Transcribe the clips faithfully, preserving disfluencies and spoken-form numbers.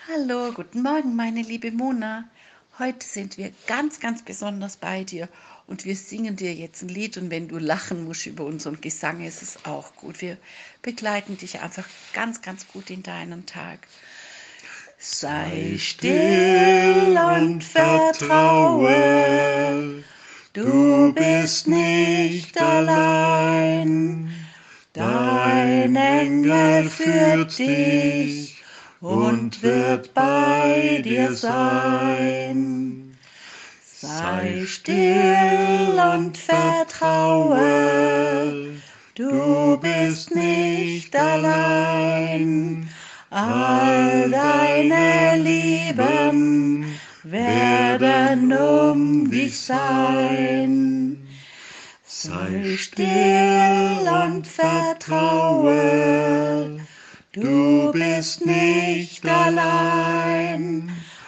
Hallo, guten Morgen, meine liebe Mona. Heute sind wir ganz, ganz besonders bei dir und wir singen dir jetzt ein Lied und wenn du lachen musst über unseren Gesang, ist es auch gut. Wir begleiten dich einfach ganz, ganz gut in deinen Tag. Sei still und vertraue, du bist nicht allein. Dein Engel führt dich und wird bei dir sein. Sei still und vertraue, du bist nicht allein. All deine Lieben werden um dich sein. Sei still und vertraue, du bist nicht allein.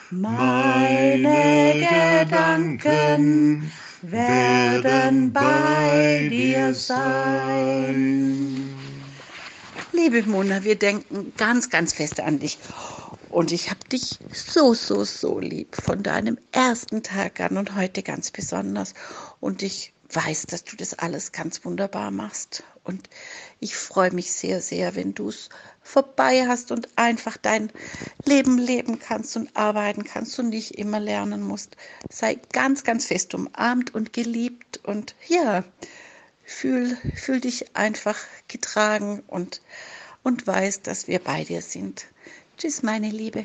Meine Gedanken werden bei dir sein. Liebe Mona, wir denken ganz, ganz fest an dich. Und ich habe dich so, so, so lieb von deinem ersten Tag an und heute ganz besonders. Und ich weiß, dass du das alles ganz wunderbar machst. Und ich freue mich sehr, sehr, wenn du es vorbei hast und einfach dein Leben leben kannst und arbeiten kannst und nicht immer lernen musst. Sei ganz, ganz fest umarmt und geliebt und ja, fühl, fühl dich einfach getragen und, und weiß, dass wir bei dir sind. Tschüss, meine Liebe.